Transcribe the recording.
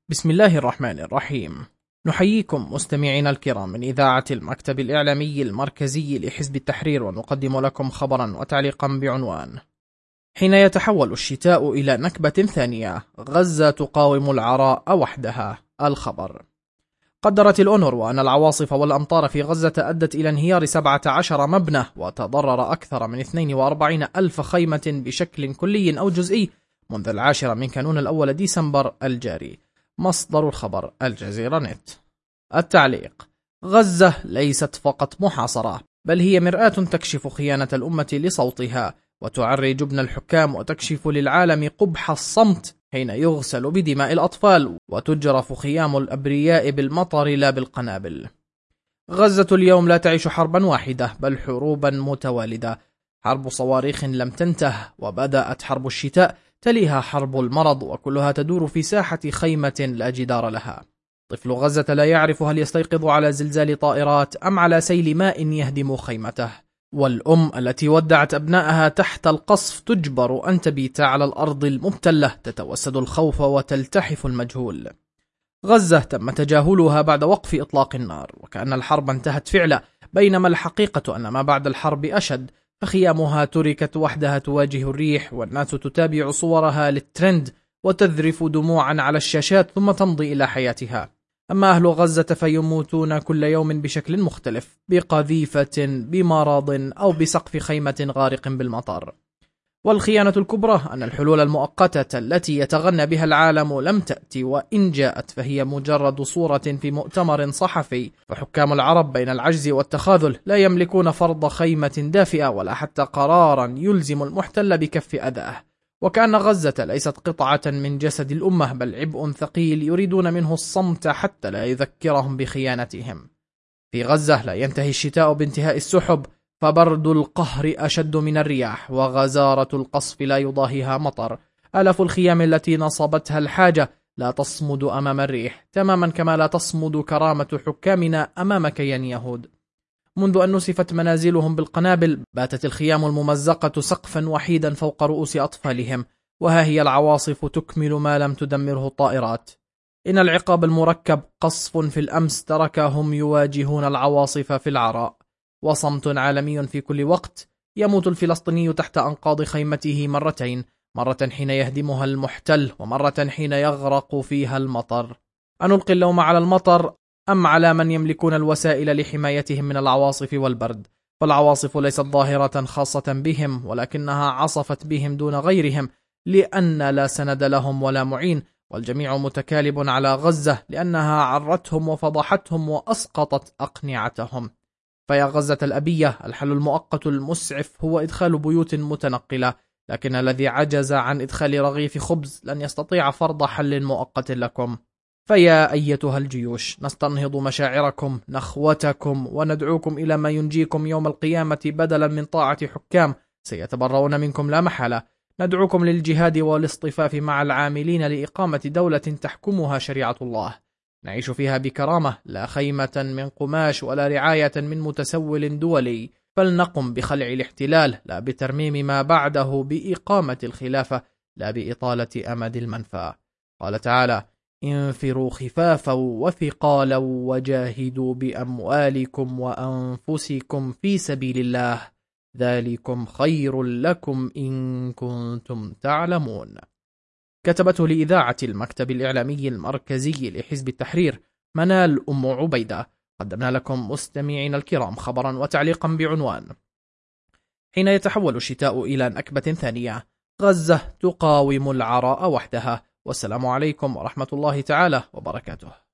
بسم الله الرحمن الرحيم. نحييكم مستمعينا الكرام من إذاعة المكتب الإعلامي المركزي لحزب التحرير، ونقدم لكم خبرا وتعليقا بعنوان: حين يتحول الشتاء إلى نكبة ثانية، غزة تقاوم العراء وحدها. الخبر: قدرت الأونروا أن العواصف والأمطار في غزة أدت إلى انهيار 17 مبنى، وتضرر أكثر من 42 ألف خيمة بشكل كلي أو جزئي منذ 10 من كانون الأول ديسمبر الجاري. مصدر الخبر: الجزيرة نت. التعليق: غزة ليست فقط محاصرة، بل هي مرآة تكشف خيانة الأمة لصوتها، وتعري جبن الحكام، وتكشف للعالم قبح الصمت حين يغسل بدماء الأطفال وتجرف خيام الأبرياء بالمطر لا بالقنابل. غزة اليوم لا تعيش حربا واحدة، بل حروبا متوالدة. حرب صواريخ لم تنته، وبدأت حرب الشتاء، تليها حرب المرض، وكلها تدور في ساحة خيمة لا جدار لها. طفل غزة لا يعرف هل يستيقظ على زلزال طائرات أم على سيل ماء يهدم خيمته. والأم التي ودعت أبنائها تحت القصف تجبر أن تبيت على الأرض المبتلة، تتوسد الخوف وتلتحف المجهول. غزة تم تجاهلها بعد وقف إطلاق النار، وكأن الحرب انتهت فعلا، بينما الحقيقة أن ما بعد الحرب أشد، فخيامها تركت وحدها تواجه الريح، والناس تتابع صورها للترند وتذرف دموعا على الشاشات ثم تمضي إلى حياتها. أما أهل غزة فيموتون كل يوم بشكل مختلف، بقذيفة، بمرض، أو بسقف خيمة غارق بالمطر. والخيانة الكبرى أن الحلول المؤقتة التي يتغنى بها العالم لم تأتي، وإن جاءت فهي مجرد صورة في مؤتمر صحفي. فحكام العرب بين العجز والتخاذل لا يملكون فرض خيمة دافئة، ولا حتى قرارا يلزم المحتل بكف أذاه. وكأن غزة ليست قطعة من جسد الأمة، بل عبء ثقيل يريدون منه الصمت حتى لا يذكرهم بخيانتهم. في غزة لا ينتهي الشتاء بانتهاء السحب، فبرد القهر أشد من الرياح، وغزارة القصف لا يضاهيها مطر. آلاف الخيام التي نصبتها الحاجة لا تصمد أمام الريح، تماما كما لا تصمد كرامة حكامنا أمام كيان يهود. منذ أن نسفت منازلهم بالقنابل، باتت الخيام الممزقة سقفا وحيدا فوق رؤوس أطفالهم، وها هي العواصف تكمل ما لم تدمره الطائرات. إن العقاب المركب قصف في الأمس تركهم يواجهون العواصف في العراء، وصمت عالمي في كل وقت. يموت الفلسطيني تحت أنقاض خيمته مرتين، مرة حين يهدمها المحتل، ومرة حين يغرق فيها المطر. أنلقي اللوم على المطر أم على من يملكون الوسائل لحمايتهم من العواصف والبرد؟ فالعواصف ليست ظاهرة خاصة بهم، ولكنها عصفت بهم دون غيرهم، لأن لا سند لهم ولا معين، والجميع متكالب على غزة لأنها عرتهم وفضحتهم وأسقطت أقنعتهم. فيا غزة الأبية، الحل المؤقت المسعف هو إدخال بيوت متنقلة، لكن الذي عجز عن إدخال رغيف خبز لن يستطيع فرض حل مؤقت لكم. فيا أيتها الجيوش، نستنهض مشاعركم، نخوتكم، وندعوكم إلى ما ينجيكم يوم القيامة، بدلا من طاعة حكام سيتبرؤون منكم لا محالة. ندعوكم للجهاد والاصطفاف مع العاملين لإقامة دولة تحكمها شريعة الله، نعيش فيها بكرامة، لا خيمة من قماش ولا رعاية من متسول دولي. فلنقم بخلع الاحتلال، لا بترميم ما بعده، بإقامة الخلافة لا بإطالة أمد المنفى. قال تعالى: انفروا خفافا وثقالا وجاهدوا بأموالكم وأنفسكم في سبيل الله، ذلكم خير لكم إن كنتم تعلمون. كتبته لإذاعة المكتب الإعلامي المركزي لحزب التحرير منال أم عبيدة. قدمنا لكم مستمعين الكرام خبرا وتعليقا بعنوان: حين يتحول الشتاء إلى نكبة ثانية، غزة تقاوم العراء وحدها. والسلام عليكم ورحمة الله تعالى وبركاته.